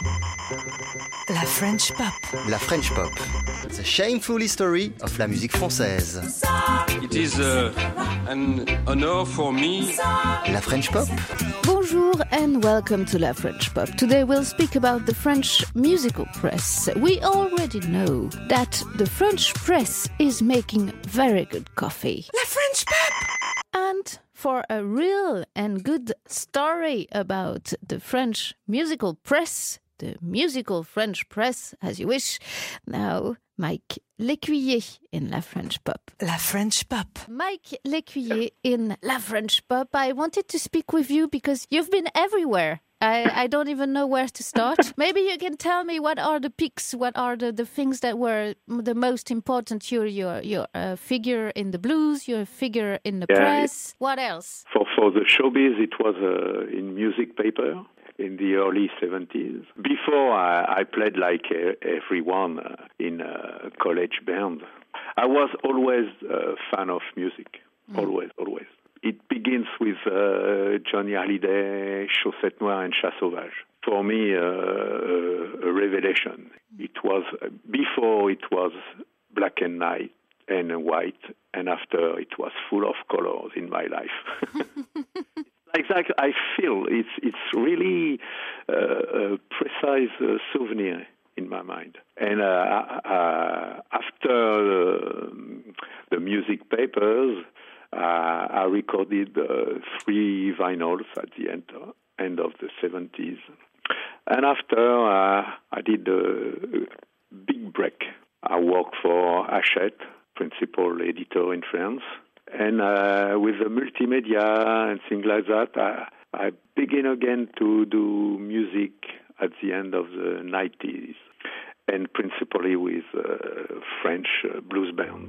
La French Pop. La French Pop. The shameful history of la musique française. It is an honor for me. La French Pop. Bonjour and welcome to La French Pop. Today we'll speak about the French musical press. We already know that the French press is making very good coffee. La French Pop. And for a real and good story about the French musical press, the musical French press, as you wish, now Mike L'Écuyer in La French Pop. La French Pop. Mike L'Écuyer in La French Pop. I wanted to speak with you because you've been everywhere. I don't even know where to start. Maybe you can tell me what are the peaks, what are the things that were the most important. Your figure in the blues, your figure in the press. What else? For the showbiz, it was in music paper in the early 70s. Before, I played like everyone in a college band. I was always a fan of music. Always. It begins with Johnny Hallyday, Chaussettes Noires and Chat Sauvage. For me, a revelation. It was before it was black and white, and after it was full of colors in my life. Like that, I feel it's really a precise souvenir in my mind. And after the music papers, I recorded 3 vinyls at the end of the 70s. And after, I did a big break. I worked for Hachette, principal editor in France. And with the multimedia and things like that, I began again to do music at the end of the 90s, and principally with French blues band.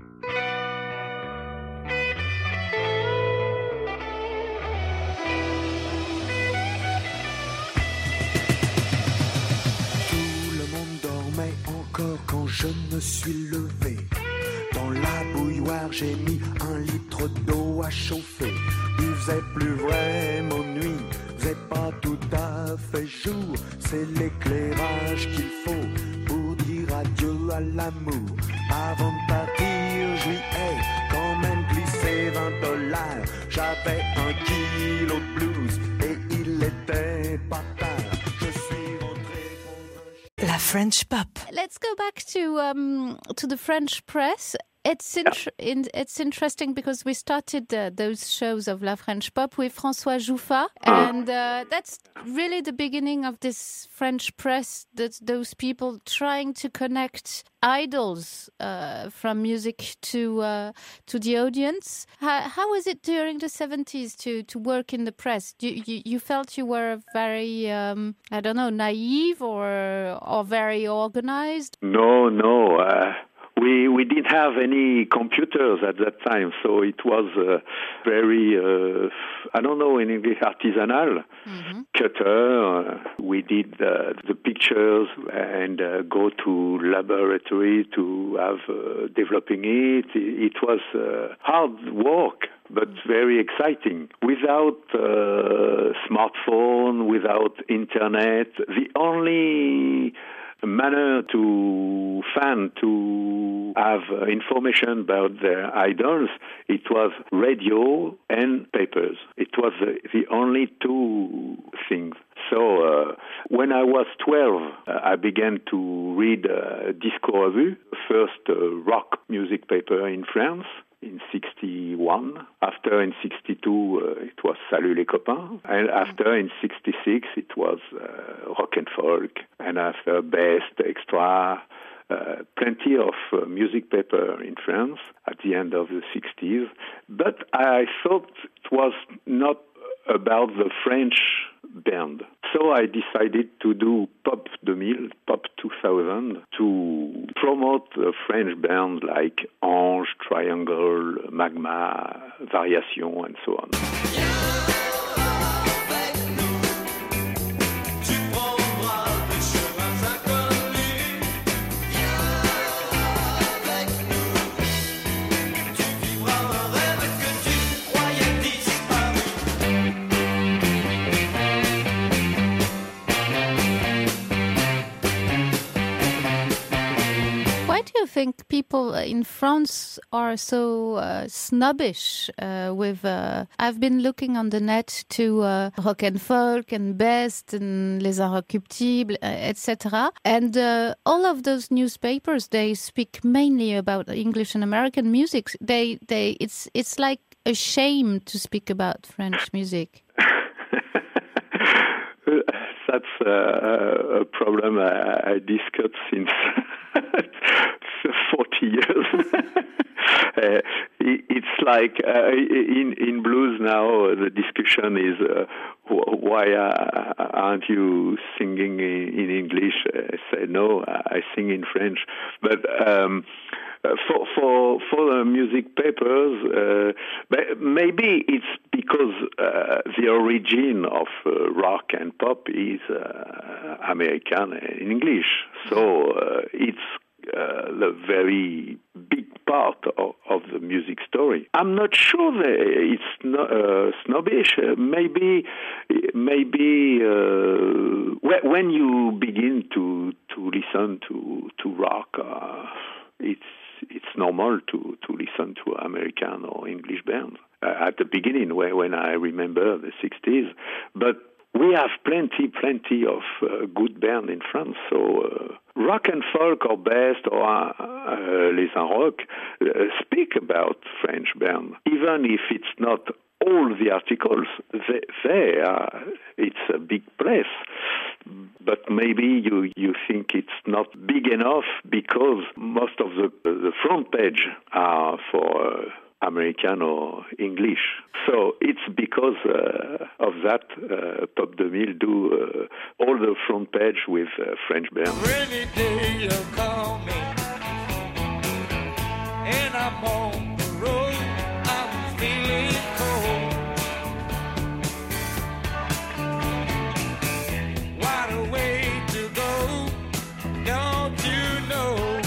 Tout le monde dormait encore quand je me suis levé. Dans la bouilloire, j'ai mis 1 litre d'eau à chauffer. Il faisait plus vraiment nuit, faisait pas tout à fait jour. C'est l'éclairage qu'il faut pour dire adieu à l'amour. Avant de partir, je lui ai quand même glissé $20. J'avais 1 kilo de blues et il était pas tard. Je suis rentré contre La French Pop. Let's go back to the French press. It's interesting because we started those shows of La French Pop with François Jouffa, and that's really the beginning of this French press. Those people trying to connect idols from music to the audience. How was it during the 70s to work in the press? You felt you were very naive or very organized? No. We didn't have any computers at that time, so it was very, in English, artisanal. Mm-hmm. Cutter. We did the pictures and go to laboratory to have developing it. It was hard work, but very exciting. Without smartphone, without internet, the only manner to have information about their idols, it was radio and papers. It was the only 2 things. So when I was 12, I began to read Disco Revue, first rock music paper in France, in 61. After, in 62, it was Salut les copains. And after, in 66, it was rock and folk. And after, Best, Extra, plenty of music paper in France at the end of the 60s. But I thought it was not about the French band. So I decided to do Pop 2000, Pop 2000, to promote a French band like Ange, Triangle, Magma, Variation, and so on. think people in France are so snobbish with... I've been looking on the net to rock and folk and best and Les Inrecuptibles, etc. And all of those newspapers, they speak mainly about English and American music. It's like a shame to speak about French music. That's a problem I discussed since 40 years. It's like in blues now, the discussion is why aren't you singing in English? I say no, I sing in French. But for the music papers, maybe it's because the origin of rock and pop is American and English, so it's the very big part of the music story. I'm not sure that it's not, snobbish. Maybe when you begin to listen to rock, it's normal to listen to American or English bands at the beginning, when I remember the 60s. But we have plenty of good bands in France. So rock and folk or best or Les Inrock speak about French bands, even if it's not all the articles it's a big place. But maybe you think it's not big enough because most of the front page are for American or English. So it's because of that Pop 2000 do all the front page with French bands. Rainy day you call me, and I'm on the road, I'm feeling cold. What a way to go, don't you know?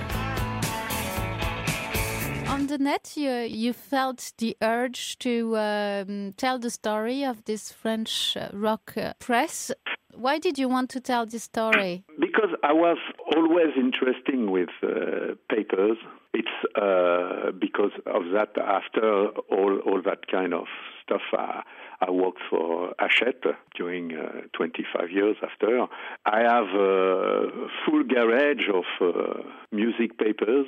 On the net, you felt the urge to tell the story of this French rock press. Why did you want to tell this story? Because I was always interested with papers. It's because of that, after all that kind of stuff, I worked for Hachette during 25 years after. I have a full garage of music papers.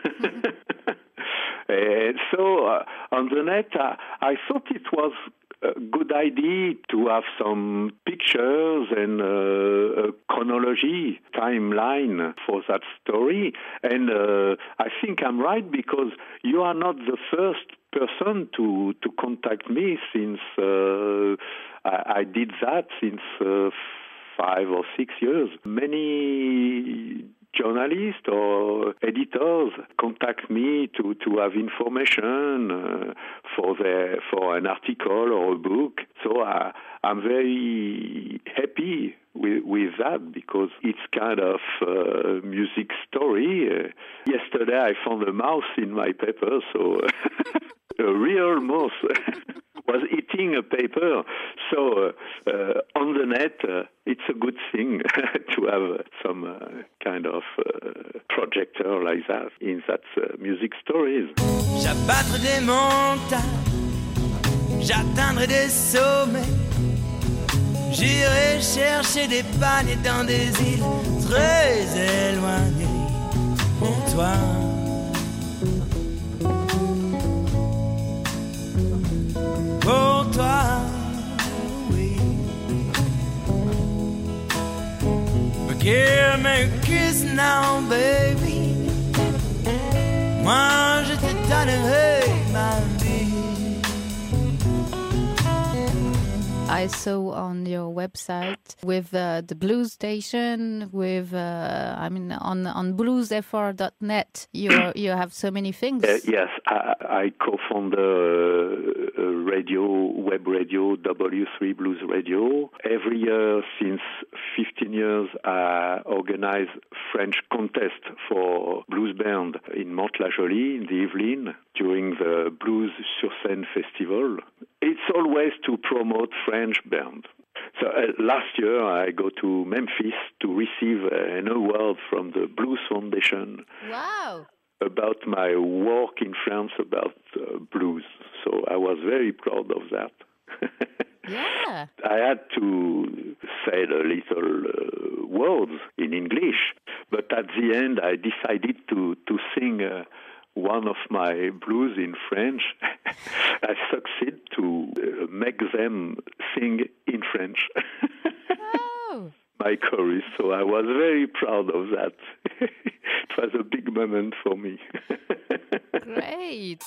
So on the net, I thought it was a good idea to have some pictures and a chronology, timeline for that story. And I think I'm right, because you are not the first person to contact me, since I did that since 5 or 6 years. Many journalists or editors contact me to have information for an article or a book. So I'm very happy with that, because it's kind of music story. Yesterday I found a mouse in my paper, so a real mouse was eating a paper. So on the net, it's a good thing to have some kind of projector like that in that music stories. J'abattrai des montagnes, j'atteindrai des sommets, j'irai chercher des paniers dans des îles très éloignées pour toi. Pour toi, oui. But give me a kiss now, baby. Moi, je te donnerai ma vie. I saw on your website with the Blues Station, with on bluesfr.net, you have so many things. Yes, I co-founded web radio, W3 Blues Radio. Every year since 15 years, I organize French contest for blues band in Mantes-la-Jolie, in the Yvelines, during the Blues sur Scène Festival. It's always to promote French band. So last year I go to Memphis to receive an award from the Blues Foundation. Wow. About my work in France about blues. So I was very proud of that. Yeah. I had to say a little words in English, but at the end I decided to sing one of my blues in French. I succeed to make them sing in French. Oh. My chorus, so I was very proud of that. It was a big moment for me. Great.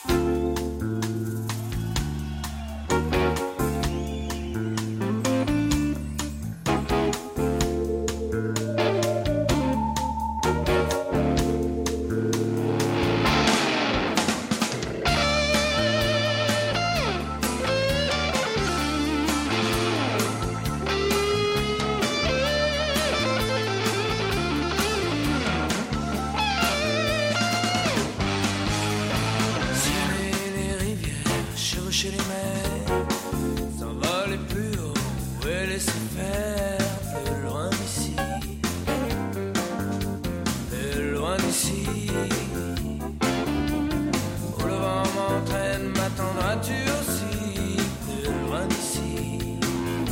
Chez les mers, s'envoler plus haut et laisser faire plus loin d'ici, plus loin d'ici. Où le vent m'entraîne, m'attendras-tu aussi, plus loin d'ici.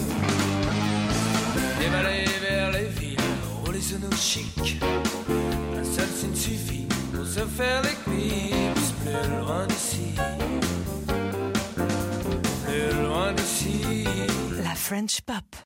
Dévaler vers les villes, rouler sur nos chics, un seul signe suffit pour se faire des clips, plus loin d'ici. La French Pop.